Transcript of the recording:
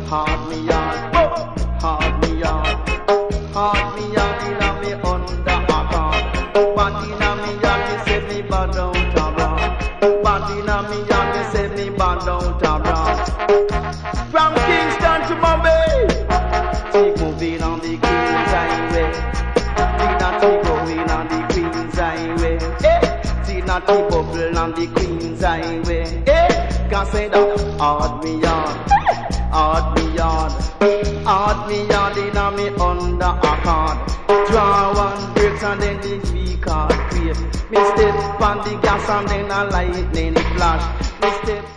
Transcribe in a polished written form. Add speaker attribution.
Speaker 1: hard me yard, hard me yard, hard me yard, inna me under a car. But inna me yard, me say me bad out a bra. But inna me yard, me say me bad out a bra. From Kingston to Bombay, keep moving on the Queen's Highway. Tina keep going on the Queen's Highway. Tina keep bubble on the Queen's Highway. Can't say that hard me yard, hard me yard, hard me yard inna me under a card. Draw one bricks and then the V-card create. Me step on the gas and then a lightning flash. Me step